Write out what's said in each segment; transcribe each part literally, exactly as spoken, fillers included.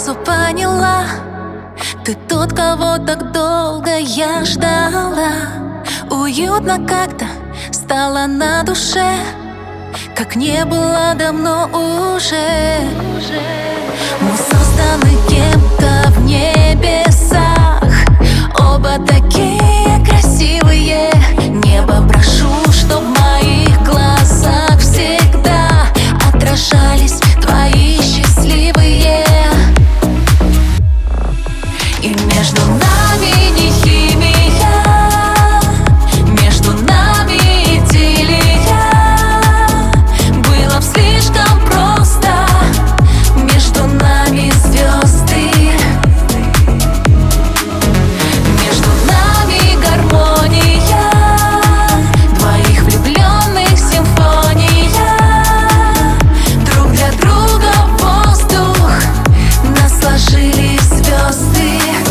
сразу поняла, ты тот, кого так долго я ждала. Уютно как-то стало на душе, как не было давно уже. Мы созданы кем-то в небесах, оба такие красивые. Небо прошу, чтоб в моих глазах всегда отражались твои счастливые. И между нами не химия, между нами идиллия. Было б слишком просто, между нами звезды. Между нами гармония, двоих влюбленных симфония. Друг для друга воздух, нас сложили звезды.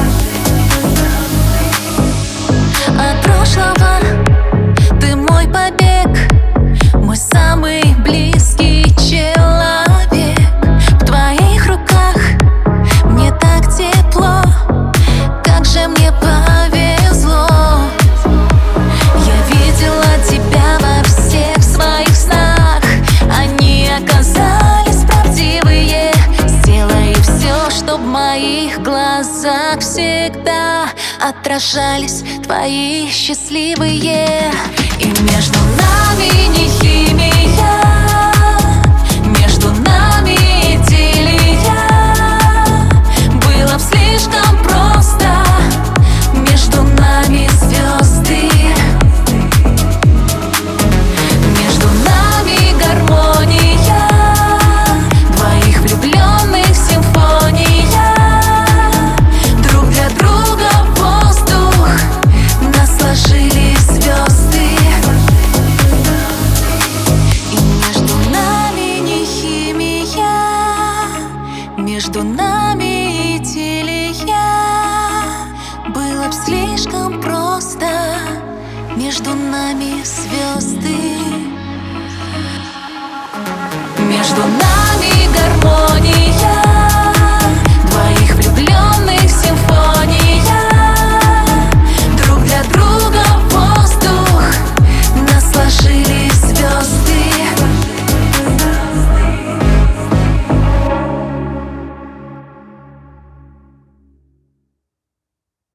От прошлого ты мой побег, мой самый близкий человек. В твоих руках мне так тепло, как же мне повезло. Я видела тебя во всех своих снах, они оказались правдивые. Сделай все, чтоб в моих глазах всегда отражались твои счастливые. И между нами не химия, между нами идиллия. Было б слишком просто, между нами звезды. Между нами гармония, двоих влюбленных симфония. Друг для друга воздух, нас сложили звезды. И между нами не химия, между нами идиллия. Было б слишком просто, между нами звезды. Между нами гармония.